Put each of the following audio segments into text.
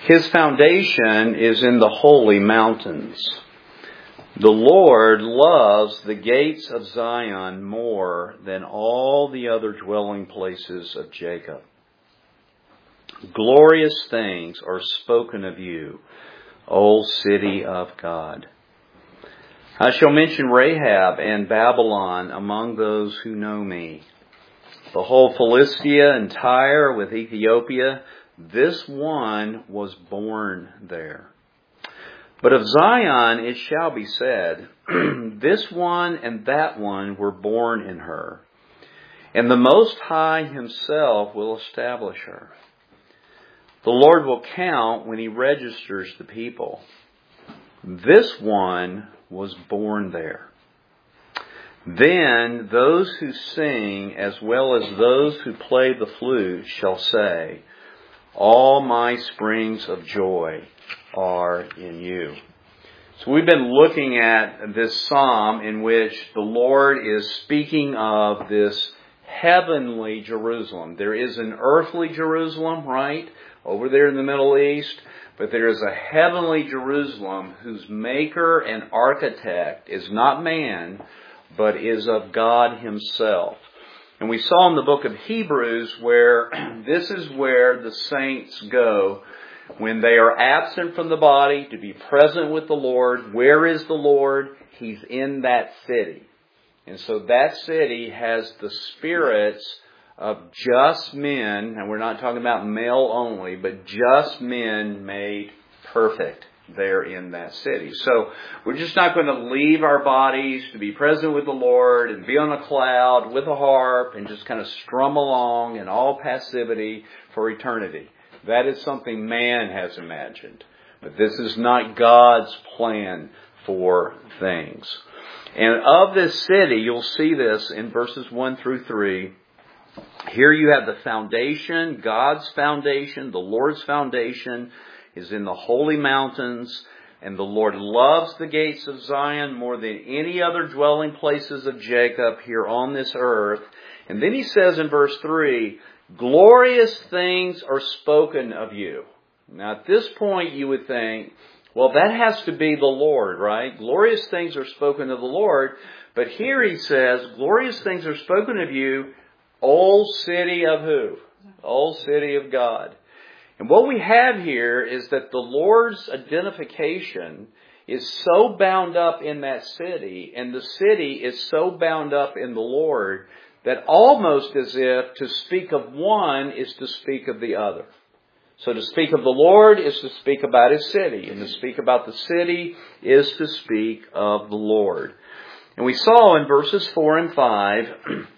His foundation is in the holy mountains. The Lord loves the gates of Zion more than all the other dwelling places of Jacob. Glorious things are spoken of you, O city of God. I shall mention Rahab and Babylon among those who know me. Behold, Philistia and Tyre with Ethiopia, this one was born there. But of Zion it shall be said, this one and that one were born in her, and the Most High Himself will establish her. The Lord will count when He registers the people. This one was born there. Then those who sing as well as those who play the flute shall say, all my springs of joy are in you. So we've been looking at this psalm in which the Lord is speaking of this heavenly Jerusalem. There is an earthly Jerusalem, right, over there in the Middle East, but there is a heavenly Jerusalem whose maker and architect is not man, but is of God Himself. And we saw in the book of Hebrews where this is where the saints go when they are absent from the body to be present with the Lord. Where is the Lord? He's in that city. And so that city has the spirits of just men, and we're not talking about male only, but just men made perfect there in that city. So we're just not going to leave our bodies to be present with the Lord and be on a cloud with a harp and just kind of strum along in all passivity for eternity. That is something man has imagined. But this is not God's plan for things. And of this city, you'll see this in verses 1 through 3. Here you have the foundation, God's foundation, the Lord's foundation is in the holy mountains, and the Lord loves the gates of Zion more than any other dwelling places of Jacob here on this earth. And then He says in verse 3, glorious things are spoken of you. Now at this point you would think, well, that has to be the Lord, right? Glorious things are spoken of the Lord. But here He says, glorious things are spoken of you, O city of who? O city of God. And what we have here is that the Lord's identification is so bound up in that city, and the city is so bound up in the Lord, that almost as if to speak of one is to speak of the other. So to speak of the Lord is to speak about His city, and to speak about the city is to speak of the Lord. And we saw in verses 4 and 5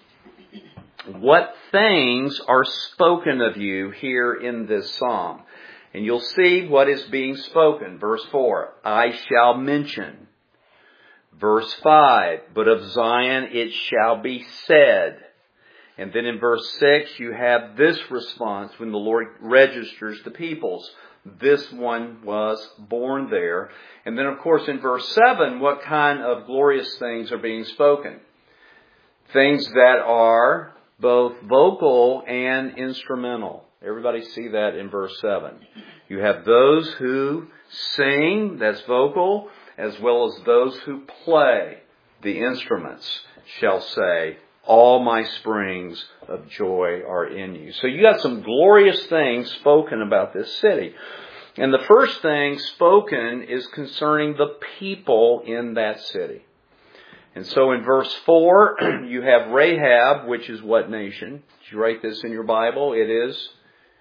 what things are spoken of you here in this psalm. And you'll see what is being spoken. Verse 4, I shall mention. Verse 5, but of Zion it shall be said. And then in verse 6, you have this response when the Lord registers the peoples. This one was born there. And then, of course, in verse 7, what kind of glorious things are being spoken? Things that are both vocal and instrumental. Everybody see that in verse 7. You have those who sing, that's vocal, as well as those who play the instruments shall say, all my springs of joy are in you. So you got some glorious things spoken about this city. And the first thing spoken is concerning the people in that city. And so in verse 4, you have Rahab, which is what nation? Did you write this in your Bible? It is.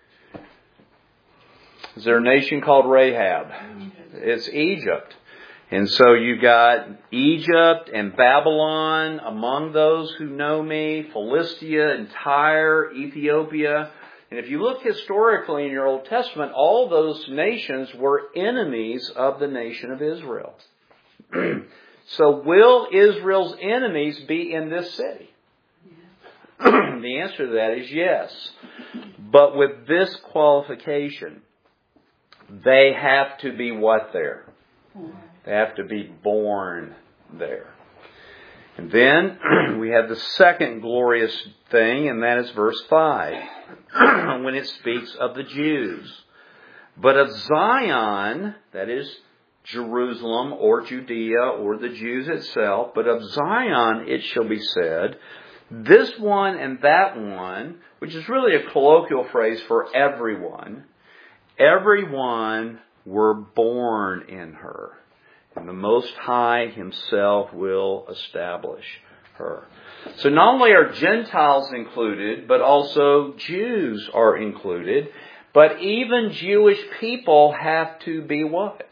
Is there a nation called Rahab? It's Egypt. And so you got Egypt and Babylon among those who know me, Philistia and Tyre, Ethiopia. And if you look historically in your Old Testament, all those nations were enemies of the nation of Israel. So will Israel's enemies be in this city? The answer to that is yes. But with this qualification, they have to be what there? They have to be born there. And then we have the second glorious thing, and that is verse 5, when it speaks of the Jews. But of Zion, that is Jerusalem or Judea or the Jews itself, but of Zion it shall be said, this one and that one, which is really a colloquial phrase for everyone were born in her. And the Most High Himself will establish her. So not only are Gentiles included, but also Jews are included. But even Jewish people have to be what?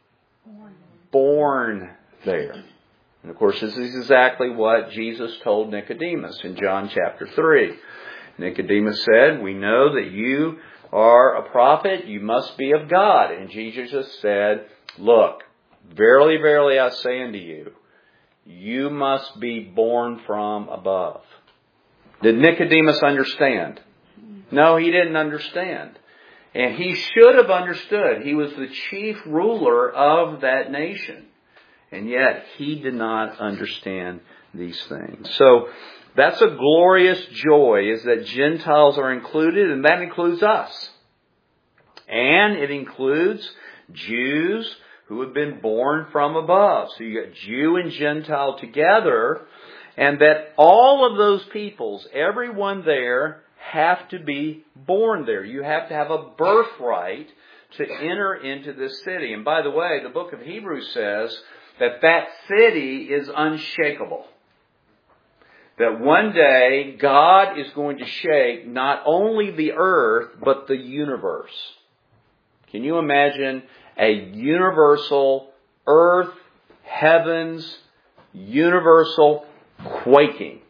Born there. And of course, this is exactly what Jesus told Nicodemus in John chapter 3. Nicodemus said, we know that you are a prophet, you must be of God. And Jesus said, look, verily, verily, I say unto you, you must be born from above. Did Nicodemus understand? No, he didn't understand. And he should have understood. He was the chief ruler of that nation. And yet, he did not understand these things. So, that's a glorious joy, is that Gentiles are included, and that includes us. And it includes Jews who have been born from above. So you got Jew and Gentile together, and that all of those peoples, everyone there, have to be born there. You have to have a birthright to enter into this city. And by the way, the book of Hebrews says that that city is unshakable. That one day God is going to shake not only the earth, but the universe. Can you imagine a universal earth, heavens, universal quaking?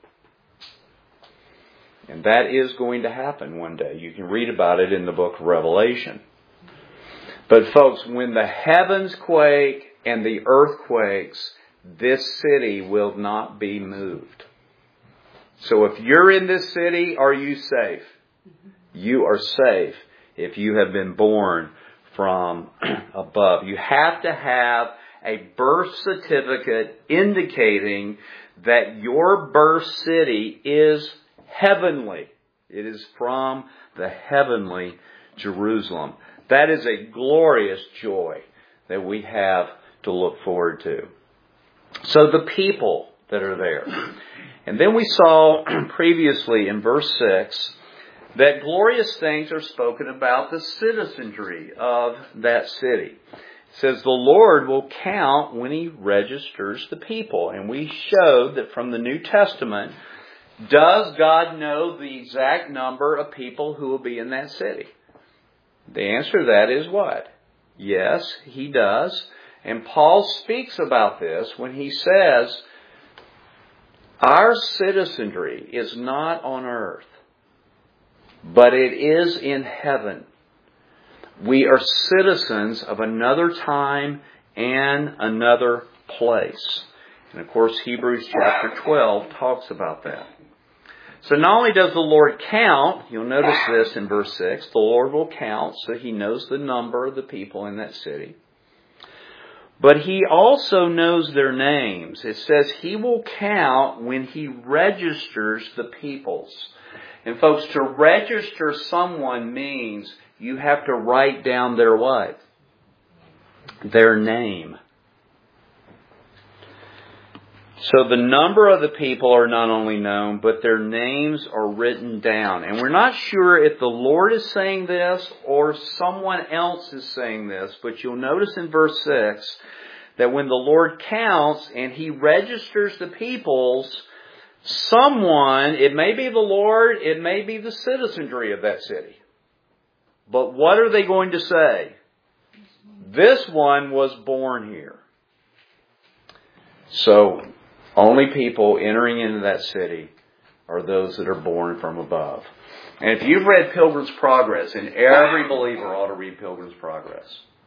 And that is going to happen one day. You can read about it in the book of Revelation. But folks, when the heavens quake and the earth quakes, this city will not be moved. So if you're in this city, are you safe? You are safe if you have been born from above. You have to have a birth certificate indicating that your birth city is heavenly. It is from the heavenly Jerusalem. That is a glorious joy that we have to look forward to. So the people that are there. And then we saw previously in verse 6 that glorious things are spoken about the citizenry of that city. It says the Lord will count when He registers the people. And we showed that from the New Testament, does God know the exact number of people who will be in that city? The answer to that is what? Yes, He does. And Paul speaks about this when he says, our citizenry is not on earth, but it is in heaven. We are citizens of another time and another place. And of course, Hebrews chapter 12 talks about that. So not only does the Lord count, you'll notice this in verse 6, the Lord will count so He knows the number of the people in that city. But He also knows their names. It says He will count when He registers the peoples. And folks, to register someone means you have to write down their what? Their name. So the number of the people are not only known, but their names are written down. And we're not sure if the Lord is saying this or someone else is saying this, but you'll notice in verse 6 that when the Lord counts and He registers the peoples, someone, it may be the Lord, it may be the citizenry of that city. But what are they going to say? This one was born here. So, only people entering into that city are those that are born from above. And if you've read Pilgrim's Progress, and every believer ought to read Pilgrim's Progress.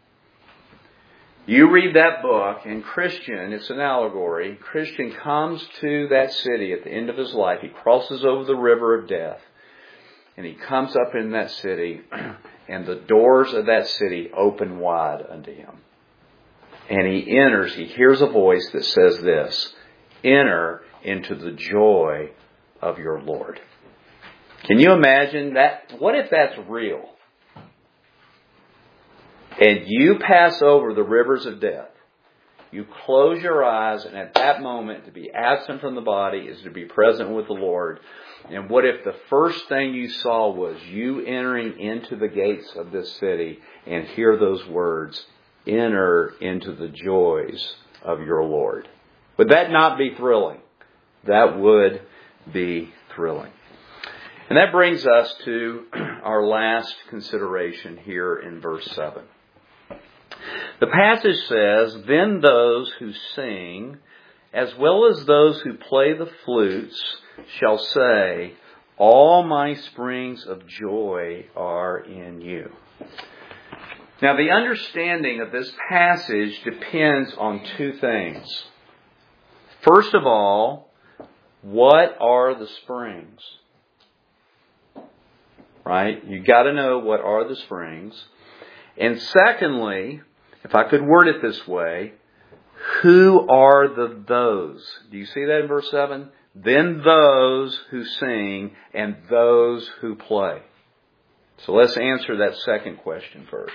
You read that book, and Christian, it's an allegory, Christian comes to that city at the end of his life. He crosses over the river of death. And he comes up in that city, and the doors of that city open wide unto him. And he enters, he hears a voice that says this, enter into the joy of your Lord. Can you imagine that? What if that's real? and you pass over the rivers of death, you close your eyes, and at that moment, to be absent from the body is to be present with the Lord. And what if the first thing you saw was you entering into the gates of this city and hear those words, enter into the joys of your Lord? Would that not be thrilling? That would be thrilling. And that brings us to our last consideration here in verse 7. The passage says, then those who sing, as well as those who play the flutes, shall say, all my springs of joy are in you. Now, the understanding of this passage depends on two things. First of all, what are the springs? Right? You got to know what are the springs. And secondly, if I could word it this way, who are the those? Do you see that in verse 7? Then those who sing and those who play. So let's answer that second question first.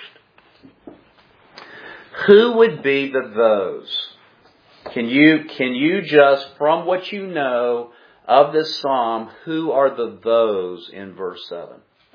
Who would be the those? Can you just, from what you know of this psalm, who are the those in verse 7?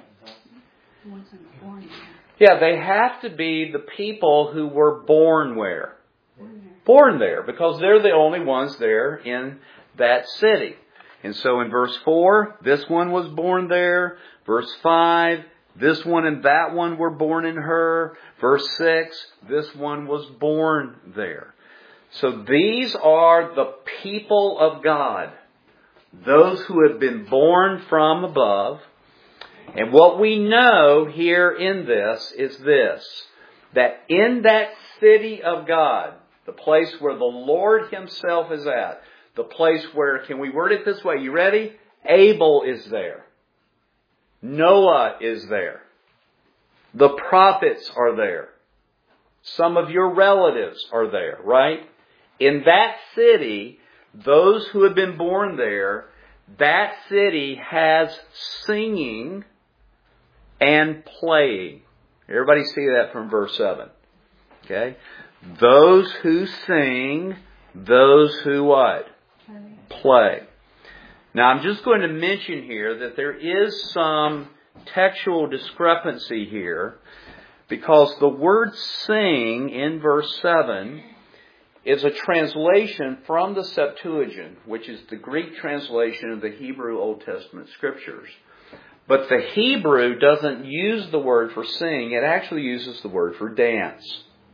Yeah, they have to be the people who were born where? Born there, because they're the only ones there in that city. And so in verse 4, this one was born there. Verse 5, this one and that one were born in her. Verse 6, this one was born there. So these are the people of God, those who have been born from above. And what we know here in this is this, that in that city of God, the place where the Lord Himself is at, the place where, can we word it this way? You ready? Abel is there. Noah is there. The prophets are there. Some of your relatives are there, right? In that city, those who have been born there, that city has singing and playing. Everybody see that from verse 7. Okay? Those who sing, those who what? Play. Now I'm just going to mention here that there is some textual discrepancy here, because the word sing in verse 7 is a translation from the Septuagint, which is the Greek translation of the Hebrew Old Testament Scriptures. But the Hebrew doesn't use the word for sing, it actually uses the word for dance.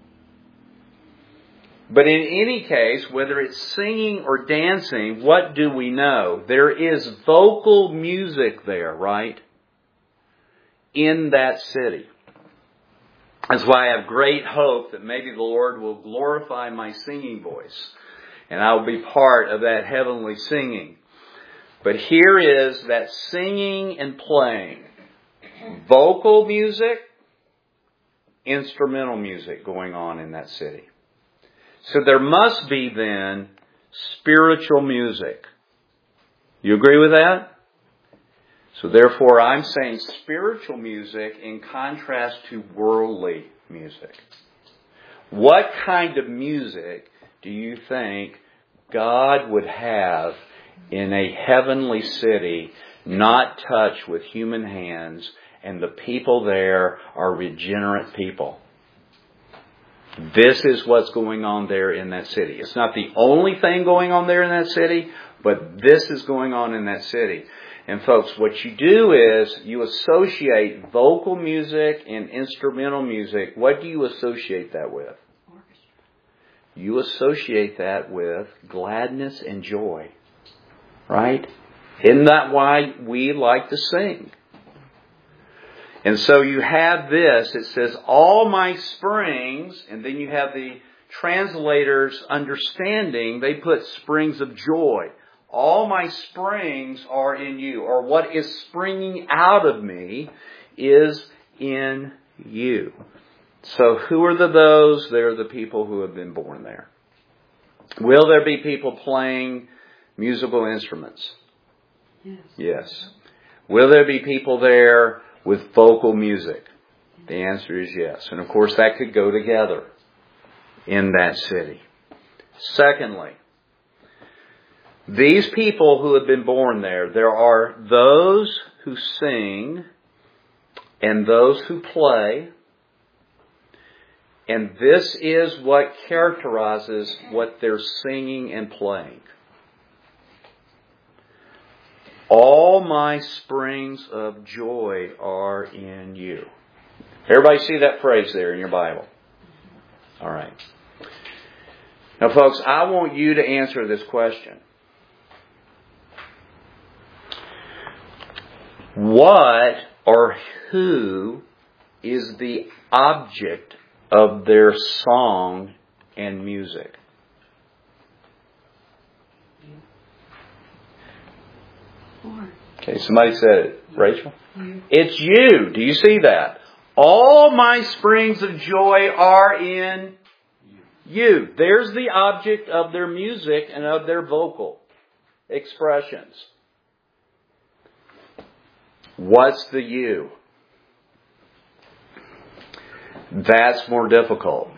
But in any case, whether it's singing or dancing, what do we know? There is vocal music there, right? In that city. That's why I have great hope that maybe the Lord will glorify my singing voice, and I will be part of that heavenly singing. But here is that singing and playing. Vocal music, instrumental music going on in that city. So there must be then spiritual music. You agree with that? So therefore I'm saying spiritual music in contrast to worldly music. What kind of music do you think God would have in a heavenly city not touched with human hands, and the people there are regenerate people? This is what's going on there in that city. It's not the only thing going on there in that city, but this is going on in that city. And folks, what you do is you associate vocal music and instrumental music. What do you associate that with? Orchestra. You associate that with gladness and joy. Right? Isn't that why we like to sing? And so you have this, it says, all my springs, and then you have the translators understanding, they put springs of joy. All my springs are in you, or what is springing out of me is in you. So who are the those? They're the people who have been born there. Will there be people playing musical instruments? Yes. Yes. Will there be people there with vocal music? Yes. The answer is yes. And of course that could go together in that city. Secondly, these people who have been born there are those who sing and those who play. And this is what characterizes what they're singing and playing. All my springs of joy are in you. Everybody see that phrase there in your Bible? All right. Now, folks, I want you to answer this question. What or who is the object of their song and music? Okay, somebody said it. Rachel? It's you. Do you see that? All my springs of joy are in you. There's the object of their music and of their vocal expressions. What's the you? That's more difficult.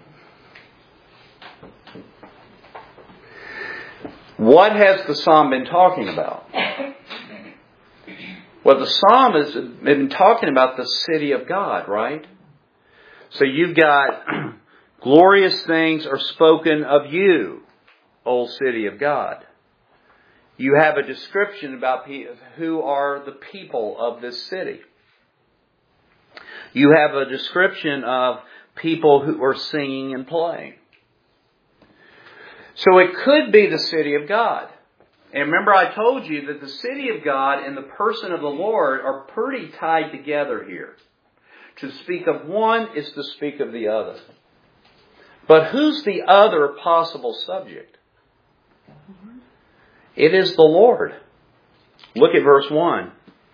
What has the psalm been talking about? Well, the psalm has been talking about the city of God, right? So you've got glorious things are spoken of you, O city of God. You have a description about who are the people of this city. You have a description of people who are singing and playing. So it could be the city of God. And remember I told you that the city of God and the person of the Lord are pretty tied together here. To speak of one is to speak of the other. But who's the other possible subject? It is the Lord. Look at verse 1.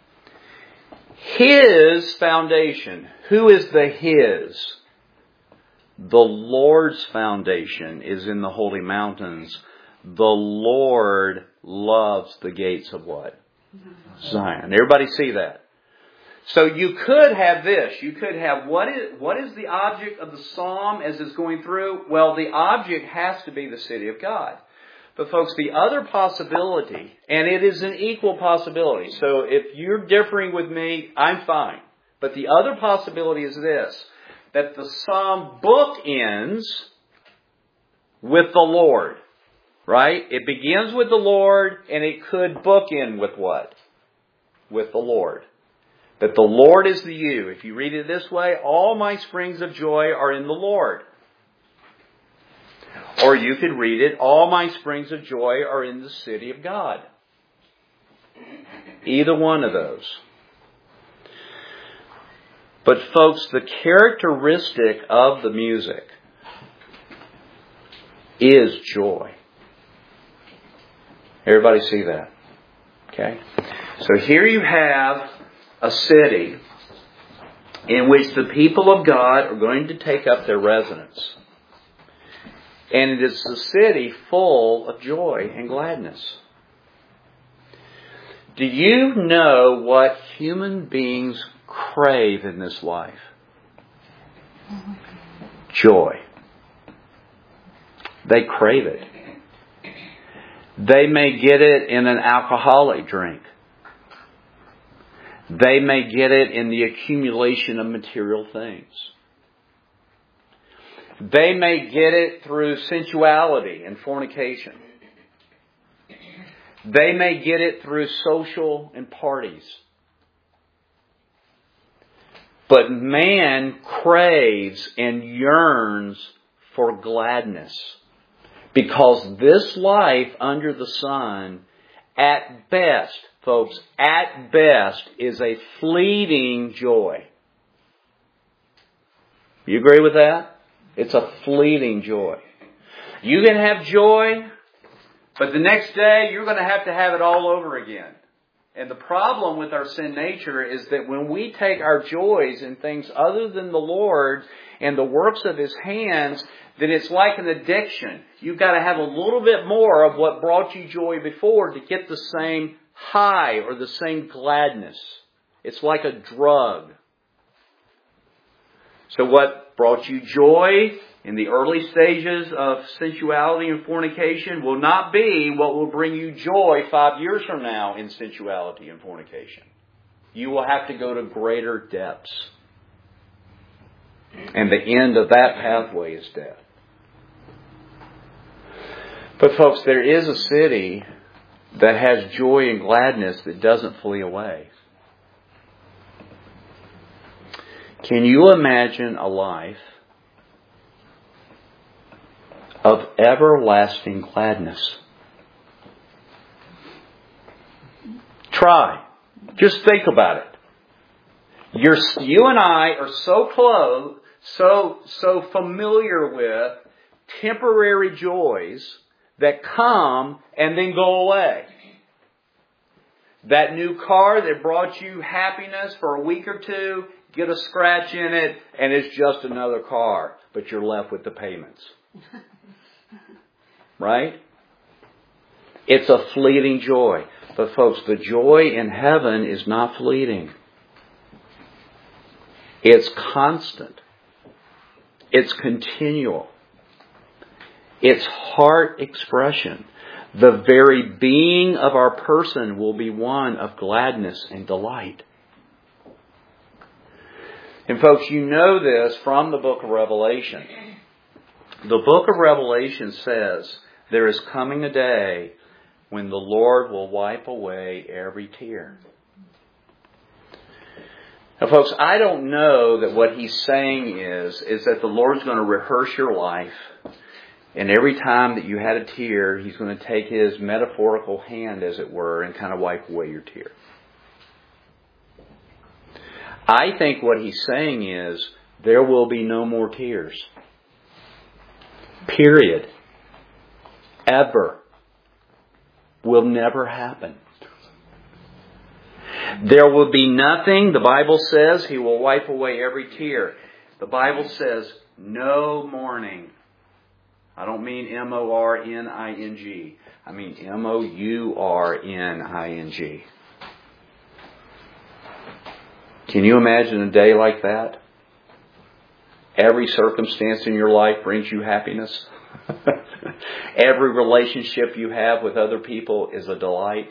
His foundation. Who is the His? The Lord's foundation is in the holy mountains. The Lord loves the gates of what? Zion. Everybody see that? So you could have this. You could have what is the object of the psalm as it's going through? Well, the object has to be the city of God. But folks, the other possibility, and it is an equal possibility. So if you're differing with me, I'm fine. But the other possibility is this, that the psalm bookends with the Lord. Right? It begins with the Lord, and it could bookend with what? With the Lord. That the Lord is the you. If you read it this way, all my springs of joy are in the Lord. Or you could read it, all my springs of joy are in the city of God. Either one of those. But folks, the characteristic of the music is joy. Everybody see that? Okay? So here you have a city in which the people of God are going to take up their residence. And it is a city full of joy and gladness. Do you know what human beings crave in this life? Joy. They crave it. They may get it in an alcoholic drink. They may get it in the accumulation of material things. They may get it through sensuality and fornication. They may get it through social and parties. But man craves and yearns for gladness. Because this life under the sun, at best, folks, at best, is a fleeting joy. You agree with that? It's a fleeting joy. You can have joy, but the next day you're going to have it all over again. And the problem with our sin nature is that when we take our joys in things other than the Lord and the works of His hands, then it's like an addiction. You've got to have a little bit more of what brought you joy before to get the same high or the same gladness. It's like a drug. So what brought you joy in the early stages of sensuality and fornication will not be what will bring you joy 5 years from now in sensuality and fornication. You will have to go to greater depths. And the end of that pathway is death. But folks, there is a city that has joy and gladness that doesn't flee away. Can you imagine a life of everlasting gladness? Try. Just think about it. You and I are so close, so familiar with temporary joys that come and then go away. That new car that brought you happiness for a week or two, get a scratch in it, and it's just another car, but you're left with the payments. Right? It's a fleeting joy. But folks, the joy in heaven is not fleeting. It's constant. It's continual. It's heart expression. The very being of our person will be one of gladness and delight. And folks, you know this from the book of Revelation. The book of Revelation says there is coming a day when the Lord will wipe away every tear. Now, folks, I don't know that what he's saying is that the Lord's going to rehearse your life, and every time that you had a tear, he's going to take his metaphorical hand, as it were, and kind of wipe away your tear. I think what he's saying is there will be no more tears. Period. Ever. Will never happen. There will be nothing. The Bible says he will wipe away every tear. The Bible says no mourning. I don't mean M-O-R-N-I-N-G. I mean M-O-U-R-N-I-N-G. Can you imagine a day like that? Every circumstance in your life brings you happiness. Every relationship you have with other people is a delight.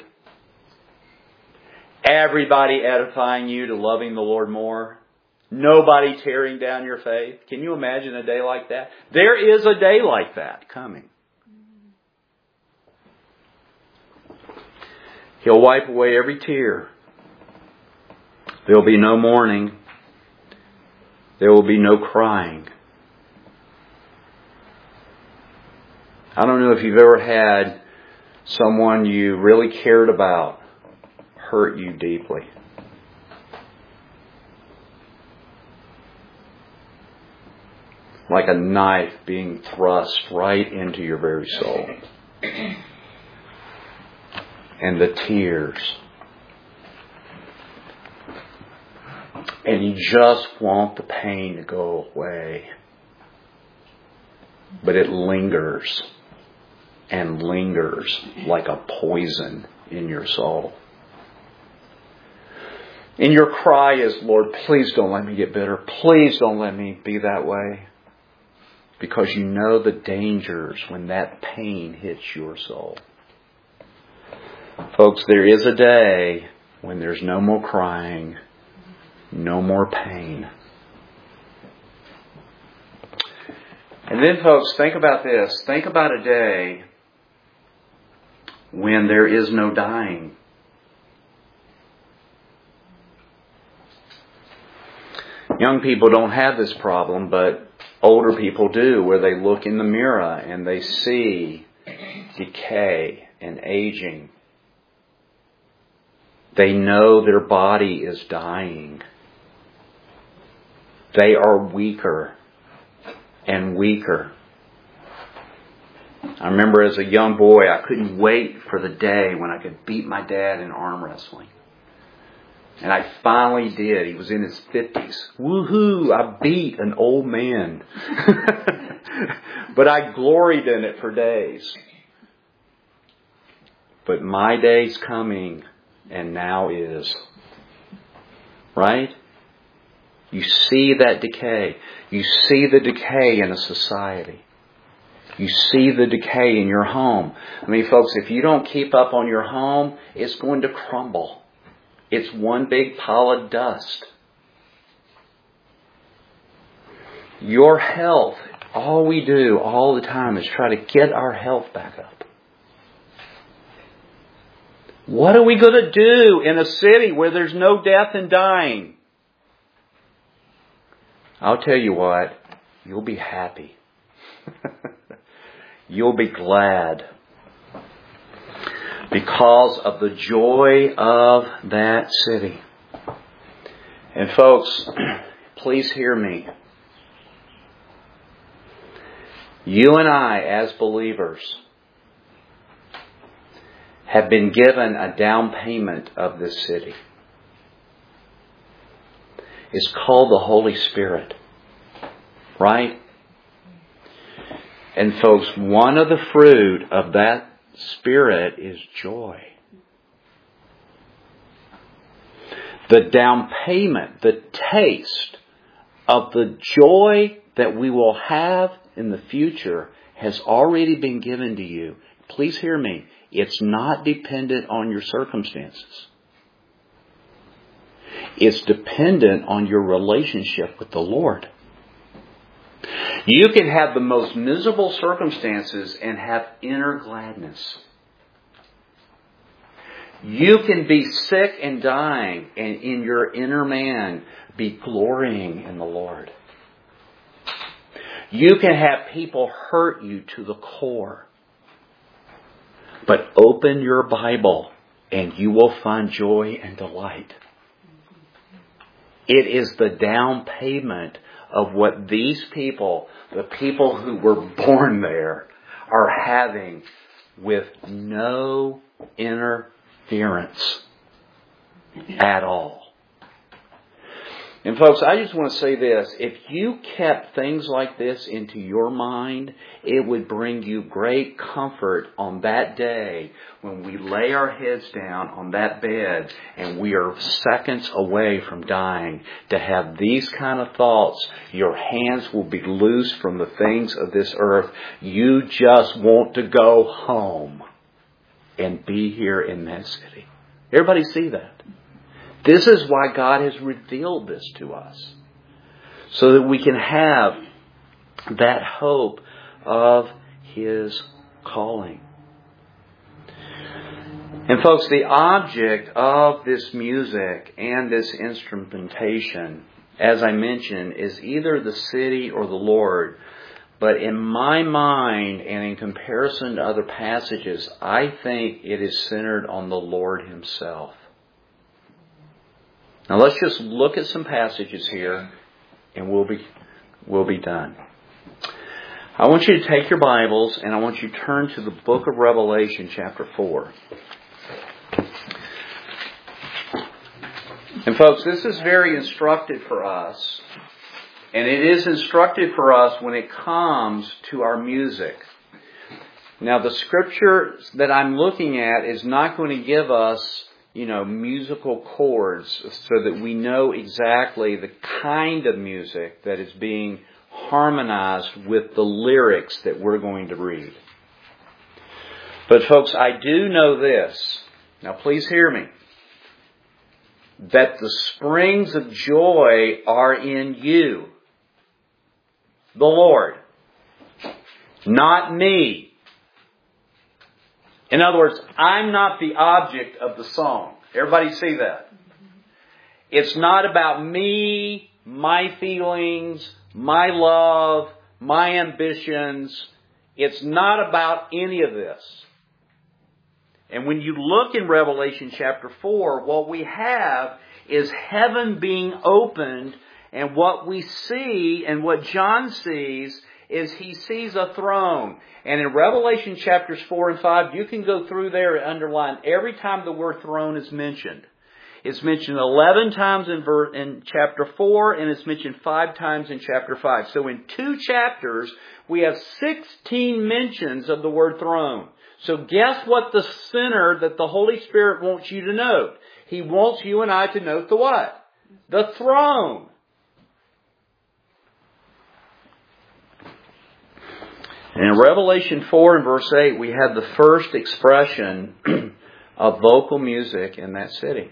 Everybody edifying you to loving the Lord more. Nobody tearing down your faith. Can you imagine a day like that? There is a day like that coming. He'll wipe away every tear. There will be no mourning. There will be no crying. I don't know if you've ever had someone you really cared about hurt you deeply. Like a knife being thrust right into your very soul. And the tears. And you just want the pain to go away. But it lingers and lingers like a poison in your soul. And your cry is, Lord, please don't let me get bitter. Please don't let me be that way. Because you know the dangers when that pain hits your soul. Folks, there is a day when there's no more crying, no more pain. And then, folks, think about this. Think about a day when there is no dying. Young people don't have this problem, but older people do, where they look in the mirror and they see decay and aging. They know their body is dying. They are weaker and weaker. I remember as a young boy, I couldn't wait for the day when I could beat my dad in arm wrestling. And I finally did. He was in his 50s. Woohoo! I beat an old man. But I gloried in it for days. But my day's coming, and now is. Right? You see that decay. You see the decay in a society. You see the decay in your home. I mean, folks, if you don't keep up on your home, it's going to crumble. It's one big pile of dust. Your health, all we do all the time is try to get our health back up. What are we going to do in a city where there's no death and dying? I'll tell you what, you'll be happy. You'll be glad because of the joy of that city. And folks, please hear me. You and I, as believers, have been given a down payment of this city. It's called the Holy Spirit. Right? And folks, one of the fruit of that Spirit is joy. The down payment, the taste of the joy that we will have in the future has already been given to you. Please hear me. It's not dependent on your circumstances. It's dependent on your relationship with the Lord. You can have the most miserable circumstances and have inner gladness. You can be sick and dying and in your inner man be glorying in the Lord. You can have people hurt you to the core. But open your Bible and you will find joy and delight. It is the down payment of what these people, the people who were born there, are having with no interference at all. And folks, I just want to say this. If you kept things like this into your mind, it would bring you great comfort on that day when we lay our heads down on that bed and we are seconds away from dying. To have these kind of thoughts, your hands will be loose from the things of this earth. You just want to go home and be here in that city. Everybody see that? This is why God has revealed this to us. So that we can have that hope of His calling. And folks, the object of this music and this instrumentation, as I mentioned, is either the city or the Lord. But in my mind and in comparison to other passages, I think it is centered on the Lord Himself. Now let's just look at some passages here and we'll be done. I want you to take your Bibles and I want you to turn to the book of Revelation chapter 4. And folks, this is very instructive for us. And it is instructive for us when it comes to our music. Now the scripture that I'm looking at is not going to give us musical chords so that we know exactly the kind of music that is being harmonized with the lyrics that we're going to read. But folks, I do know this. Now please hear me. That the springs of joy are in you. The Lord. Not me. In other words, I'm not the object of the song. Everybody see that? It's not about me, my feelings, my love, my ambitions. It's not about any of this. And when you look in Revelation chapter 4, what we have is heaven being opened, and what we see and what John sees is he sees a throne. And in Revelation chapters 4 and 5, you can go through there and underline every time the word throne is mentioned. It's mentioned 11 times in chapter 4, and it's mentioned 5 times in chapter 5. So in 2 chapters, we have 16 mentions of the word throne. So guess what the center that the Holy Spirit wants you to note? He wants you and I to note the what? The throne. And in Revelation 4 and verse 8, we have the first expression of vocal music in that city.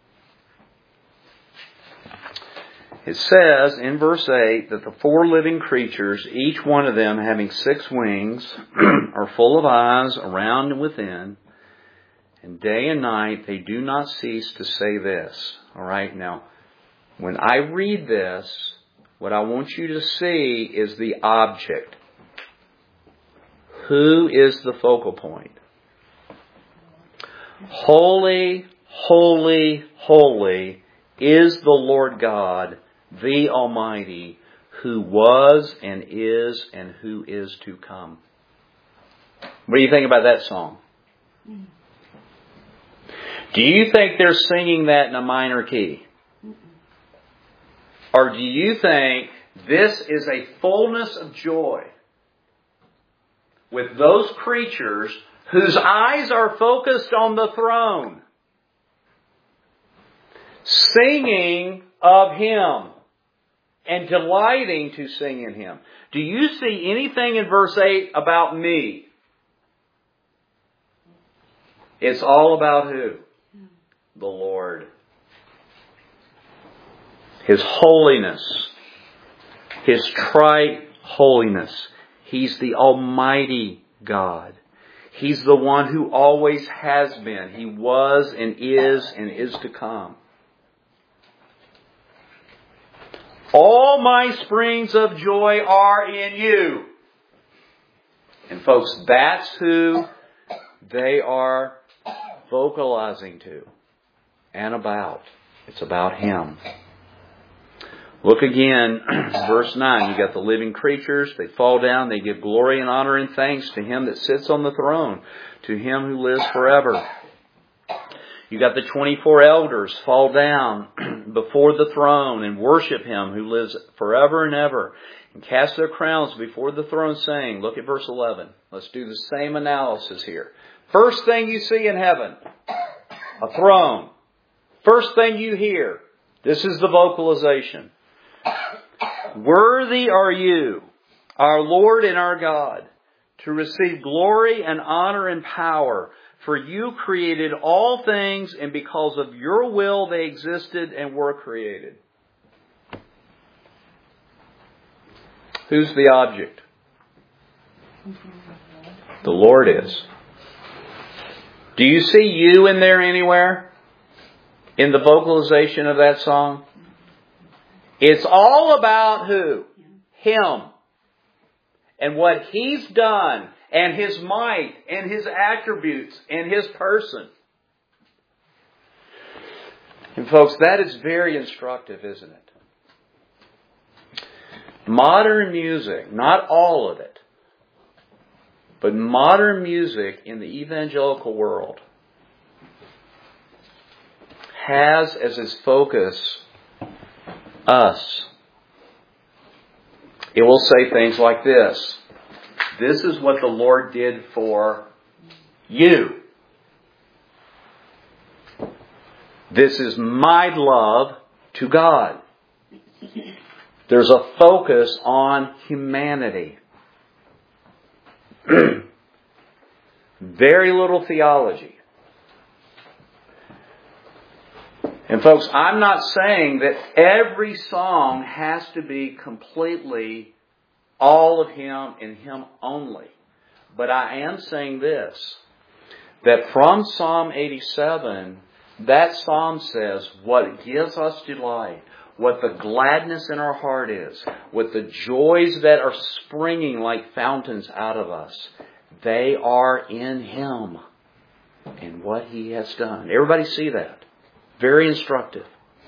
It says in verse 8 that the 4 living creatures, each one of them having 6 wings, are full of eyes around and within, and day and night they do not cease to say this. All right, now, when I read this, what I want you to see is the object. Who is the focal point? Holy, holy, holy is the Lord God, the Almighty, who was and who is to come. What do you think about that song? Do you think they're singing that in a minor key? Or do you think this is a fullness of joy with those creatures whose eyes are focused on the throne, singing of Him and delighting to sing in Him? Do you see anything in verse 8 about me? It's all about who? The Lord. His holiness. His tri-holiness. He's the Almighty God. He's the one who always has been. He was and is to come. All my springs of joy are in you. And folks, that's who they are vocalizing to and about. It's about Him. Look again, verse 9. You got the living creatures. They fall down. They give glory and honor and thanks to Him that sits on the throne, to Him who lives forever. You got the 24 elders fall down before the throne and worship Him who lives forever and ever, and cast their crowns before the throne, saying, look at verse 11. Let's do the same analysis here. First thing you see in heaven, a throne. First thing you hear, this is the vocalization. Worthy are you, our Lord and our God, to receive glory and honor and power. For you created all things, and because of your will they existed and were created. Who's the object? The Lord is. Do you see you in there anywhere? In the vocalization of that song? It's all about who? Him. And what He's done, and His might, and His attributes, and His person. And folks, that is very instructive, isn't it? Modern music, not all of it, but modern music in the evangelical world has as its focus us. It will say things like this. This is what the Lord did for you. This is my love to God. There's a focus on humanity. Very little theology. And folks, I'm not saying that every song has to be completely all of Him and Him only. But I am saying this, that from Psalm 87, that psalm says what gives us delight, what the gladness in our heart is, what the joys that are springing like fountains out of us, they are in Him and what He has done. Everybody see that? Very instructive.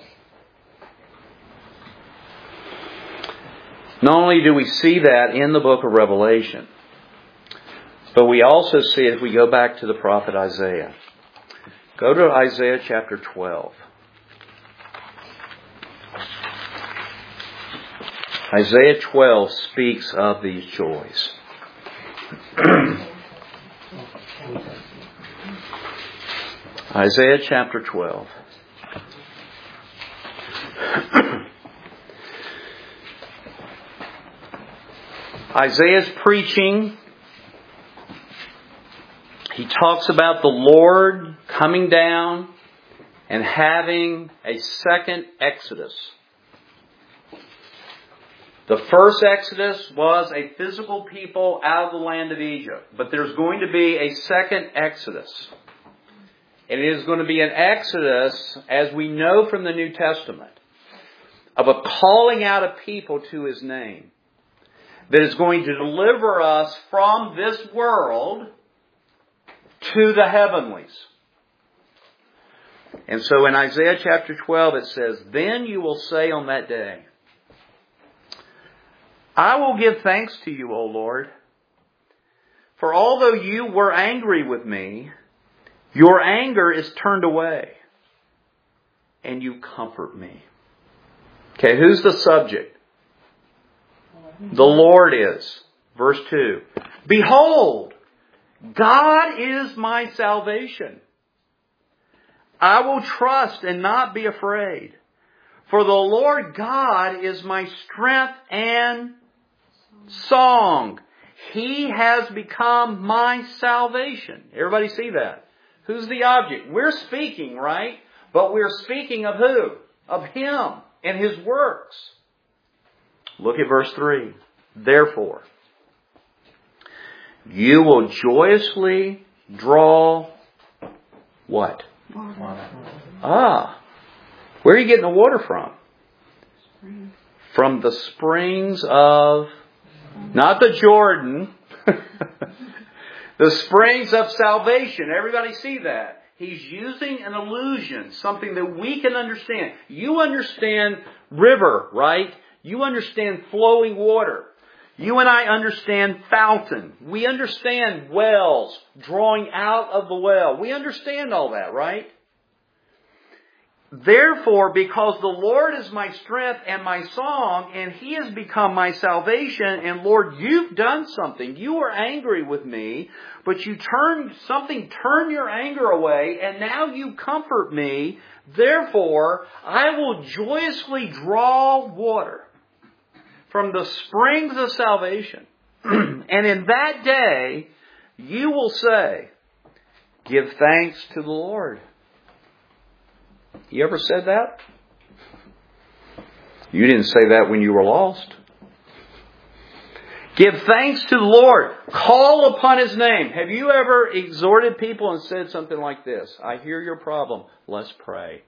Not only do we see that in the book of Revelation, but we also see it if we go back to the prophet Isaiah. Go to Isaiah chapter 12. Isaiah 12 speaks of these joys. Isaiah chapter 12. Isaiah's preaching he talks about the Lord coming down and having a second Exodus. The first Exodus was a physical people out of the land of Egypt. But there's going to be a second Exodus. And it is going to be an Exodus, as we know from the New Testament, of a calling out of people to His name, that is going to deliver us from this world to the heavenlies. And so in Isaiah chapter 12 it says, "Then you will say on that day, I will give thanks to you, O Lord, for although you were angry with me, your anger is turned away, and you comfort me." Okay, who's the subject? The Lord is. Verse 2. "Behold, God is my salvation. I will trust and not be afraid. For the Lord God is my strength and song. He has become my salvation." Everybody see that? Who's the object? We're speaking, right? But we're speaking of who? Of Him and His works. Look at verse 3. "Therefore, you will joyously draw" what? Where are you getting the water from? From the springs of, not the Jordan, the springs of salvation. Everybody see that? He's using an illusion, something that we can understand. You understand river, right? You understand flowing water. You and I understand fountain. We understand wells, drawing out of the well. We understand all that, right? "Therefore, because the Lord is my strength and my song, and He has become my salvation," and Lord, you've done something. You were angry with me, but you turned your anger away, and now you comfort me. "Therefore, I will joyously draw water from the springs of salvation. And in that day, you will say, give thanks to the Lord." You ever said that? You didn't say that when you were lost. Give thanks to the Lord. Call upon His name. Have you ever exhorted people and said something like this? "I hear your problem. Let's pray."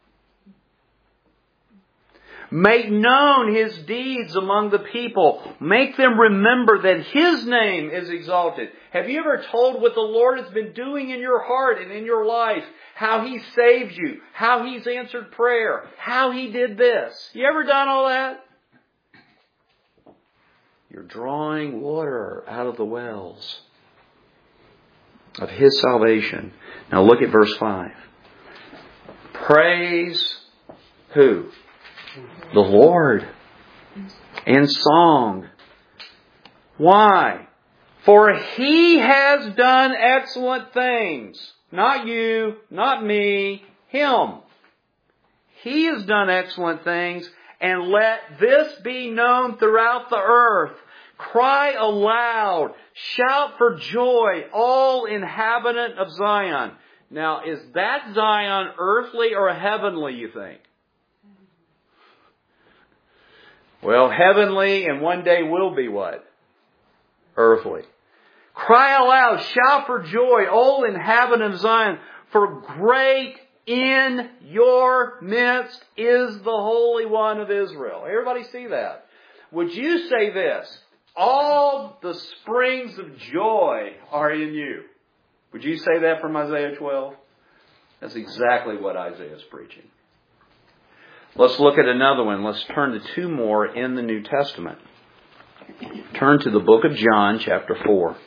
Make known His deeds among the people. Make them remember that His name is exalted. Have you ever told what the Lord has been doing in your heart and in your life? How He saved you. How He's answered prayer. How He did this. You ever done all that? You're drawing water out of the wells of His salvation. Now look at verse 5. Praise who? The Lord. And song. Why? For He has done excellent things. Not you, not me, Him. He has done excellent things, and let this be known throughout the earth. Cry aloud, shout for joy, all inhabitant of Zion. Now, is that Zion earthly or heavenly, you think? Well, heavenly, and one day will be what? Earthly. Cry aloud, shout for joy, all inhabitant of Zion, for great in your midst is the Holy One of Israel. Everybody see that? Would you say this? All the springs of joy are in you. Would you say that from Isaiah 12? That's exactly what Isaiah is preaching. Let's look at another one. Let's turn to two more in the New Testament. Turn to the book of John, chapter 4.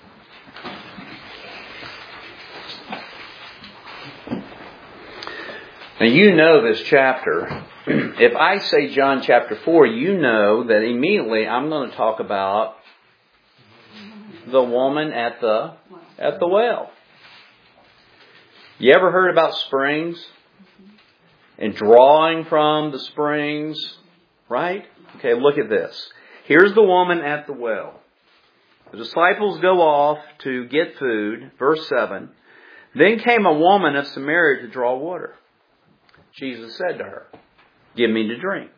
Now you know this chapter. If I say John chapter 4, you know that immediately I'm going to talk about the woman at the well. You ever heard about springs? And drawing from the springs, right? Okay, look at this. Here's the woman at the well. The disciples go off to get food. Verse 7. Then came a woman of Samaria to draw water. Jesus said to her, "Give me to drink."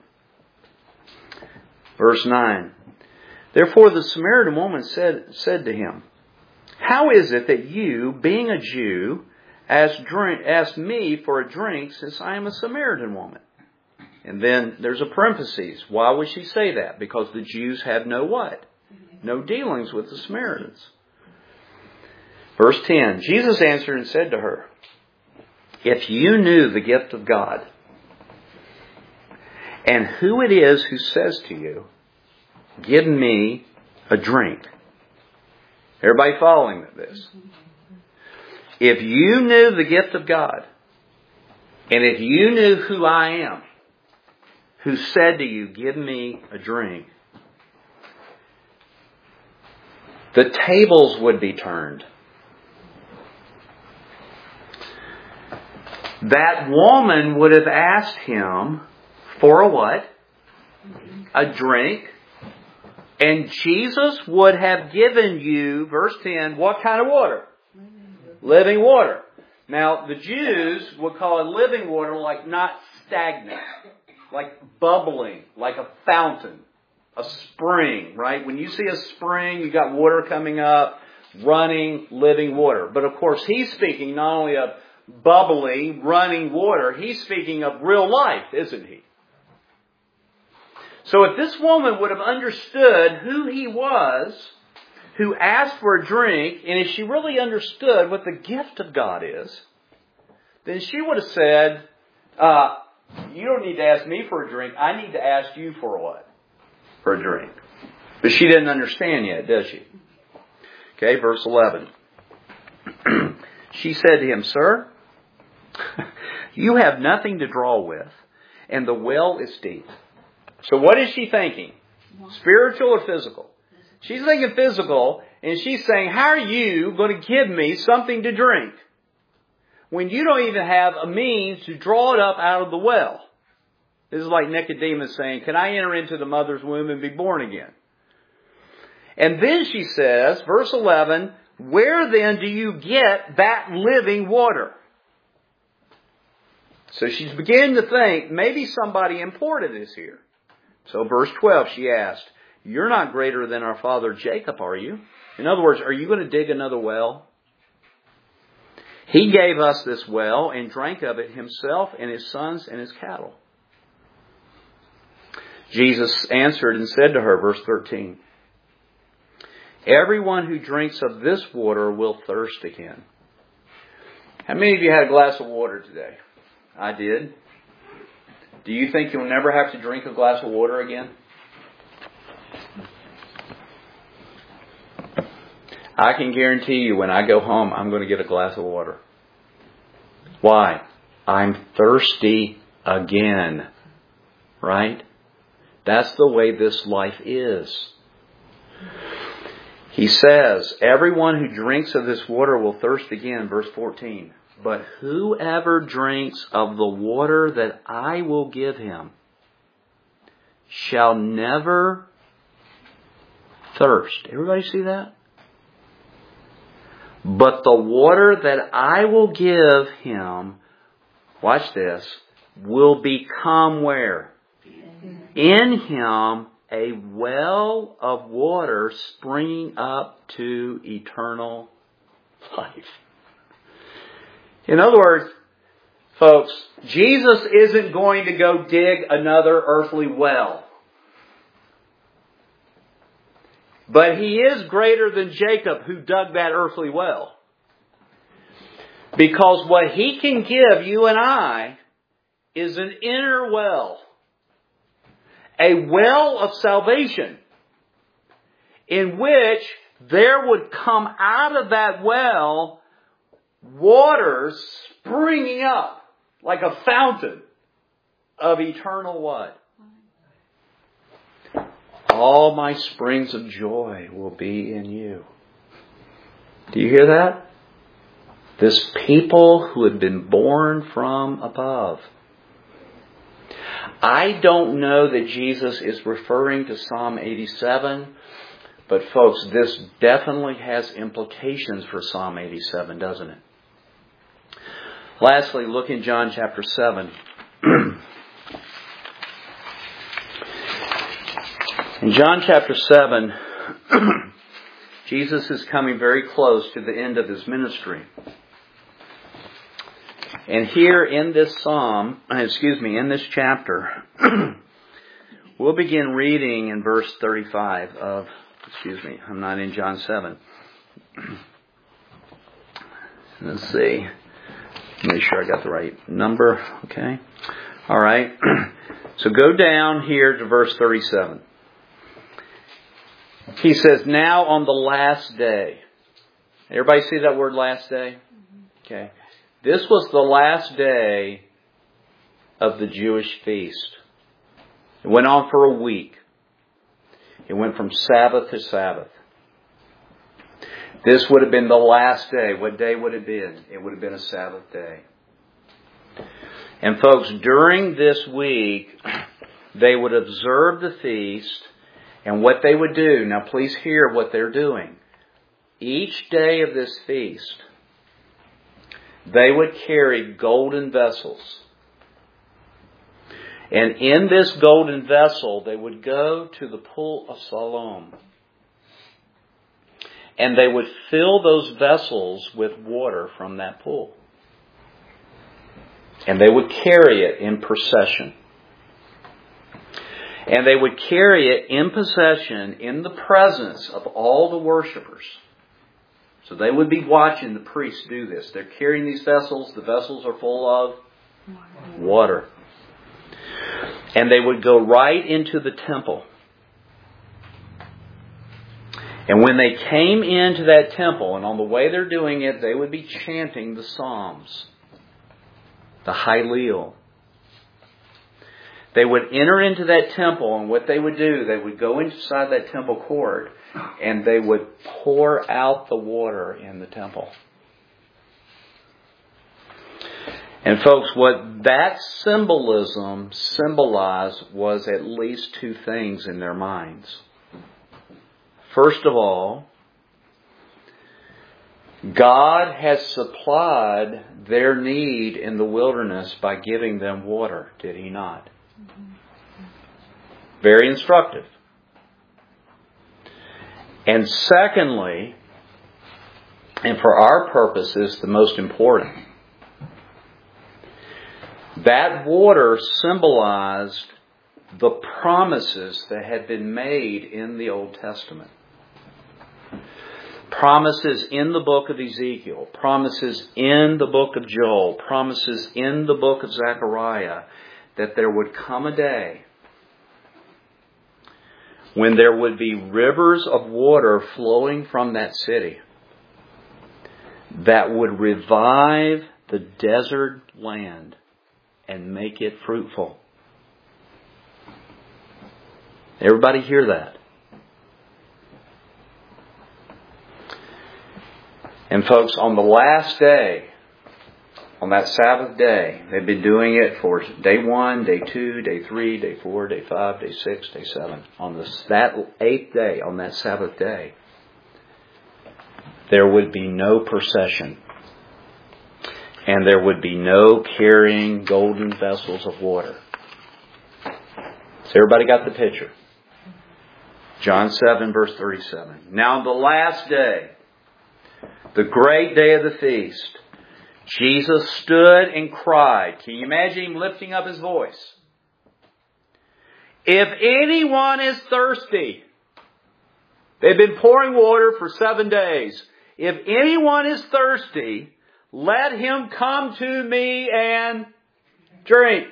Verse 9. Therefore the Samaritan woman said to him, "How is it that you, being a Jew, ask me for a drink since I am a Samaritan woman?" And then there's a parenthesis. Why would she say that? Because the Jews had no what? No dealings with the Samaritans. Verse 10. Jesus answered and said to her, "If you knew the gift of God, and who it is who says to you, 'Give me a drink.'" Everybody following this? If you knew the gift of God, and if you knew who I am, who said to you, "Give me a drink," the tables would be turned. That woman would have asked him for a what? A drink. And Jesus would have given you, verse 10, what kind of water? Living water. Now, the Jews would call it living water like not stagnant, like bubbling, like a fountain, a spring, right? When you see a spring, you got water coming up, running, living water. But of course, he's speaking not only of bubbly, running water, he's speaking of real life, isn't he? So if this woman would have understood who he was, who asked for a drink, and if she really understood what the gift of God is, then she would have said, "You don't need to ask me for a drink. I need to ask you for what? For a drink." But she didn't understand yet, does she? Okay, verse 11. She said to him, "Sir, you have nothing to draw with, and the well is deep." So what is she thinking? Spiritual or physical? She's thinking physical, and she's saying, "How are you going to give me something to drink when you don't even have a means to draw it up out of the well?" This is like Nicodemus saying, "Can I enter into the mother's womb and be born again?" And then she says, verse 11, "Where then do you get that living water?" So she's beginning to think, maybe somebody imported this here. So verse 12, she asked, "You're not greater than our father Jacob, are you?" In other words, are you going to dig another well? "He gave us this well and drank of it himself and his sons and his cattle." Jesus answered and said to her, verse 13, "Everyone who drinks of this water will thirst again." How many of you had a glass of water today? I did. Do you think you'll never have to drink a glass of water again? I can guarantee you when I go home, I'm going to get a glass of water. Why? I'm thirsty again. Right? That's the way this life is. He says, "Everyone who drinks of this water will thirst again." Verse 14. "But whoever drinks of the water that I will give him shall never thirst." Everybody see that? "But the water that I will give him," watch this, "will become" where? "In him a well of water springing up to eternal life." In other words, folks, Jesus isn't going to go dig another earthly well. But he is greater than Jacob who dug that earthly well. Because what he can give you and I is an inner well. A well of salvation in which there would come out of that well waters springing up like a fountain of eternal what? "All my springs of joy will be in you." Do you hear that? This people who had been born from above. I don't know that Jesus is referring to Psalm 87, but folks, this definitely has implications for Psalm 87, doesn't it? Lastly, look in John chapter 7. In John chapter 7, Jesus is coming very close to the end of His ministry. And here in this in this chapter, we'll begin reading in verse 35 of, I'm not in John 7. Let's see. Make sure I got the right number. Okay. All right. So go down here to verse 37. He says, now on the last day. Everybody see that word last day? Okay. This was the last day of the Jewish feast. It went on for a week. It went from Sabbath to Sabbath. This would have been the last day. What day would it have been? It would have been a Sabbath day. And folks, during this week, they would observe the feast. And what they would do, now please hear what they're doing. Each day of this feast, they would carry golden vessels. And in this golden vessel, they would go to the pool of Siloam. And they would fill those vessels with water from that pool. And they would carry it in procession. And they would carry it in possession in the presence of all the worshipers. So they would be watching the priests do this. They're carrying these vessels. The vessels are full of water. And they would go right into the temple. And when they came into that temple, and on the way they're doing it, they would be chanting the Psalms, the Hallel. They would enter into that temple, and what they would do, they would go inside that temple court, and they would pour out the water in the temple. And folks, what that symbolism symbolized was at least two things in their minds. First of all, God has supplied their need in the wilderness by giving them water, did He not? Very instructive. And secondly, and for our purposes, the most important, that water symbolized the promises that had been made in the Old Testament. Promises in the book of Ezekiel, promises in the book of Joel, promises in the book of Zechariah, that there would come a day when there would be rivers of water flowing from that city that would revive the desert land and make it fruitful. Everybody hear that? And folks, on the last day, on that Sabbath day, they've been doing it for day 1, day 2, day 3, day 4, day 5, day 6, day 7. On that 8th day, on that Sabbath day, there would be no procession. And there would be no carrying golden vessels of water. So everybody got the picture? John 7, verse 37. Now on the last day, the great day of the feast, Jesus stood and cried. Can you imagine Him lifting up His voice? If anyone is thirsty, they've been pouring water for 7 days. If anyone is thirsty, let him come to me and drink.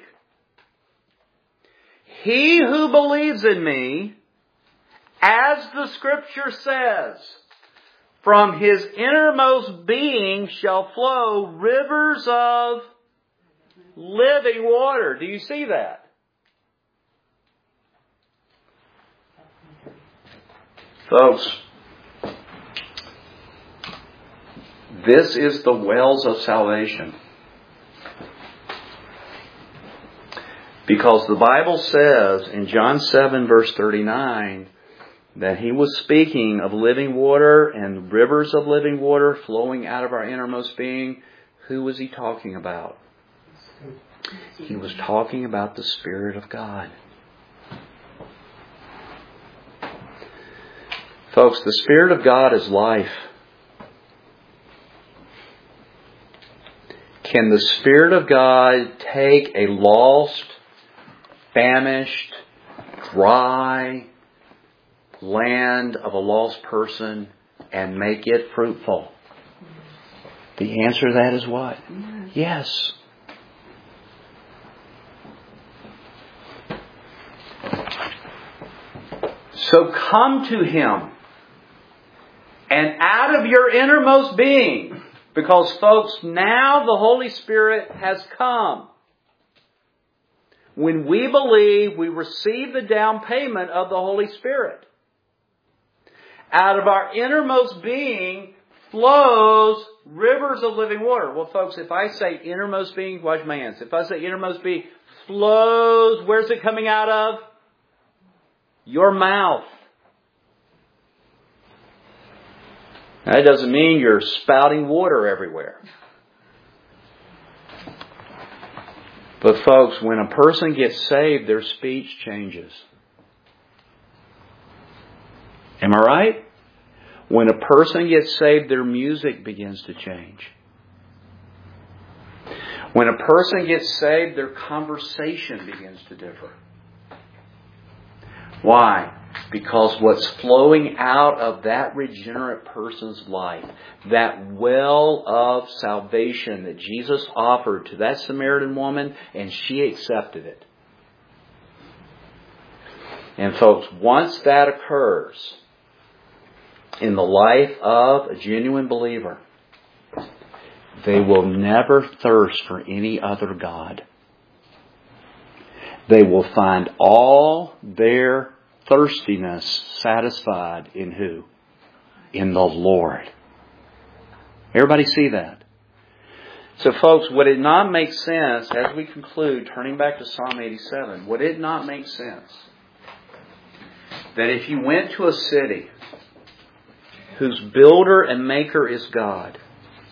He who believes in me, as the Scripture says, from his innermost being shall flow rivers of living water. Do you see that? Folks, this is the wells of salvation. Because the Bible says in John 7 verse 39 that He was speaking of living water and rivers of living water flowing out of our innermost being. who was he talking about? He was talking about the Spirit of God. Folks, the Spirit of God is life. Can the Spirit of God take a lost, famished, dry land of a lost person and make it fruitful? The answer to that is what? Yes. So come to Him. And out of your innermost being, because folks, now the Holy Spirit has come. When we believe, we receive the down payment of the Holy Spirit. Out of our innermost being flows rivers of living water. Well, folks, if I say innermost being, watch my hands. If I say innermost being flows, where's it coming out of? Your mouth. That doesn't mean you're spouting water everywhere. But folks, when a person gets saved, their speech changes. Am I right? When a person gets saved, their music begins to change. When a person gets saved, their conversation begins to differ. Why? Because what's flowing out of that regenerate person's life, that well of salvation that Jesus offered to that Samaritan woman, and she accepted it. And folks, once that occurs in the life of a genuine believer, they will never thirst for any other God. They will find all their thirstiness satisfied in who? In the Lord. Everybody see that? So folks, would it not make sense, as we conclude, turning back to Psalm 87, would it not make sense that if you went to a city whose builder and maker is God,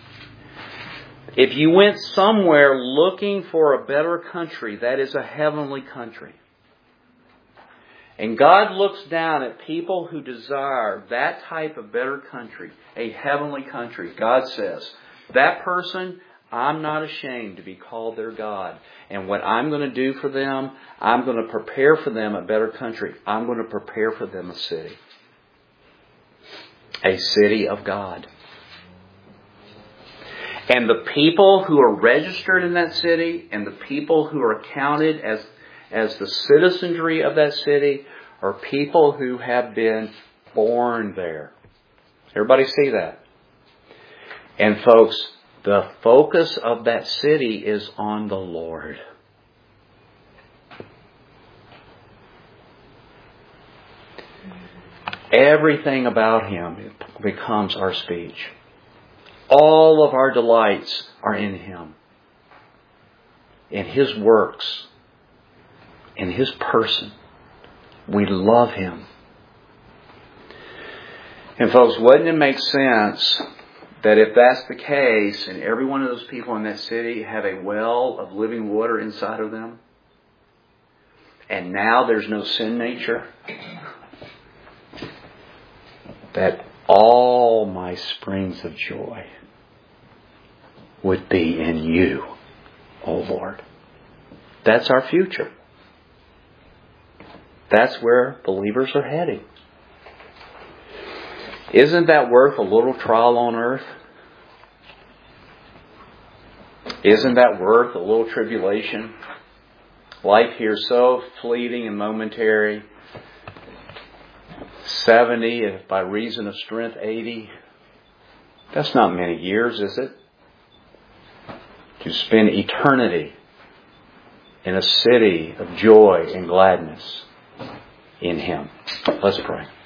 if you went somewhere looking for a better country, that is a heavenly country, and God looks down at people who desire that type of better country, a heavenly country, God says, that person, I'm not ashamed to be called their God. And what I'm going to do for them, I'm going to prepare for them a better country. I'm going to prepare for them a city. A city of God. And the people who are registered in that city and the people who are counted as the citizenry of that city are people who have been born there. Everybody see that? And folks, the focus of that city is on the Lord. Everything about Him becomes our speech. All of our delights are in Him, in His works, in His person. We love Him. And folks, wouldn't it make sense that if that's the case, and every one of those people in that city have a well of living water inside of them, and now there's no sin nature, that all my springs of joy would be in you, O Lord. That's our future. That's where believers are heading. Isn't that worth a little trial on earth? Isn't that worth a little tribulation? Life here is so fleeting and momentary. 70, if by reason of strength 80. That's not many years, is it? To spend eternity in a city of joy and gladness in Him. Let's pray.